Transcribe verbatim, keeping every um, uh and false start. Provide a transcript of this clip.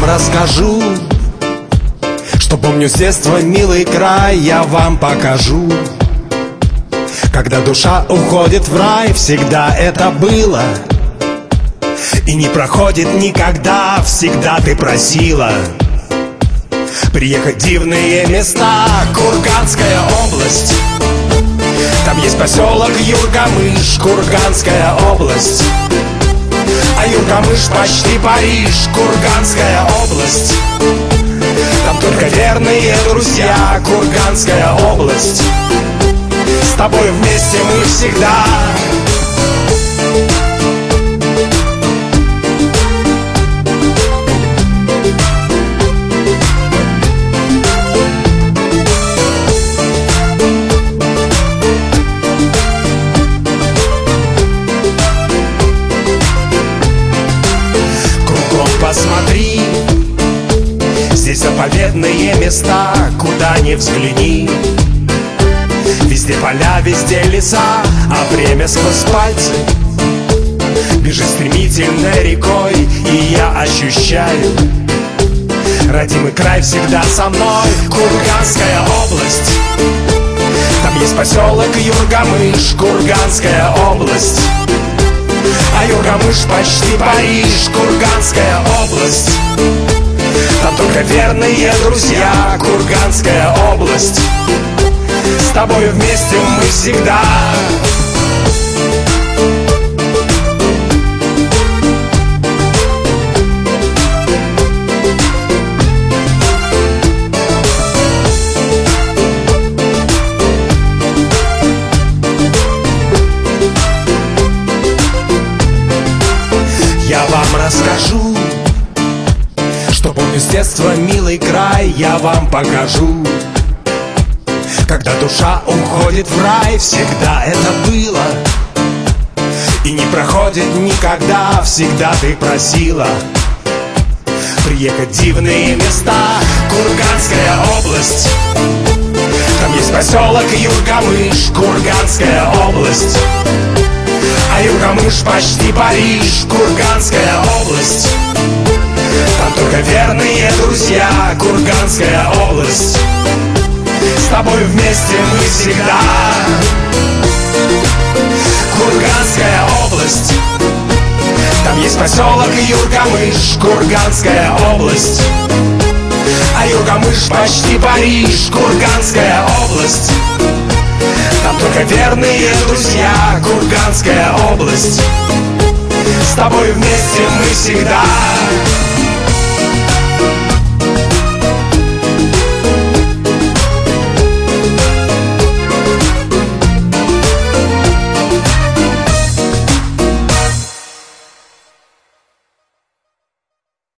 расскажу, что помню с детства милый край, я вам покажу. Когда душа уходит в рай, всегда это было и не проходит никогда, всегда ты просила приехать в дивные места. Курганская область, там есть поселок Юргамыш. Курганская область, а Юргамыш почти Париж. Курганская область, там только верные друзья. Курганская область, с тобой вместе мы всегда. Посмотри, здесь заповедные места, куда ни взгляни. Везде поля, везде леса, а время сквозь пальцы бежит стремительной рекой. И я ощущаю, родимый край всегда со мной. Курганская область, там есть поселок Юргамыш. Курганская область, а Юргамыш почти Париж. Курганская область, там только верные друзья. Курганская область, с тобой вместе мы всегда. Я вам расскажу, что помню с детства милый край, я вам покажу. Когда душа уходит в рай, всегда это было и не проходит никогда, всегда ты просила приехать в дивные места. Курганская область, там есть поселок Юргамыш. Курганская область, а Юргамыш почти Париж. Курганская область, там только верные друзья. Курганская область, с тобой вместе мы всегда. Курганская область, там есть поселок Юргамыш. Курганская область, а Юргамыш почти Париж. Курганская область, там только верные друзья. Курганская область, с тобой вместе мы всегда.